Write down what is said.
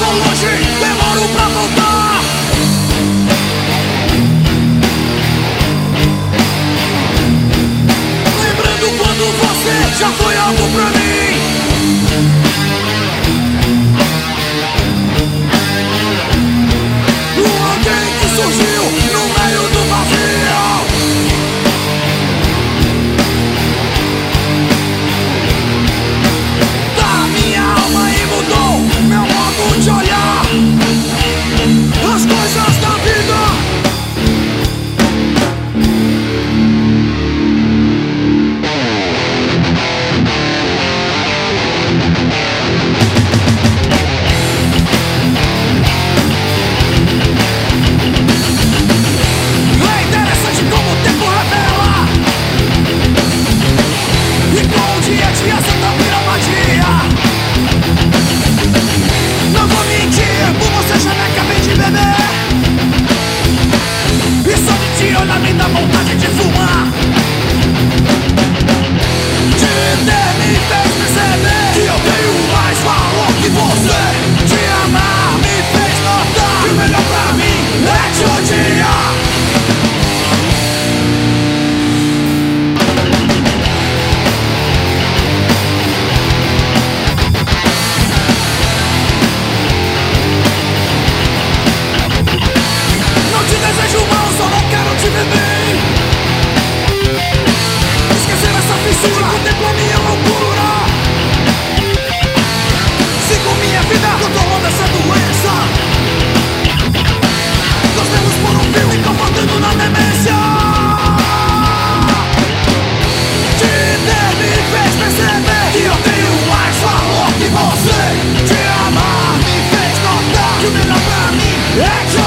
tão longe, demoro pra voltar. Lembrando quando você já foi algo pra mim. Alguém que surgiu no meio do vazio. Da minha alma e mudou meu modo de olhar as coisas da vida. É interessante como o tempo revela, e com o dia a dia você tá vira magia. Não vou mentir, por você já me acabei de beber, e só de te olhar me dá vontade de fumar. Te ter me fez perceber que eu tenho mais valor que você. Te amar me fez notar que o melhor pra mim é te odiar. Não te desejo mal, só não quero te ver bem. Esquecer essa fissura, contempla minha loucura. Sigo minha vida, controlando essa doença. Nós temos por um fio, incomodando na demência. Te ter me fez perceber que eu tenho mais valor que você. Te amar me fez notar que o melhor pra mim é te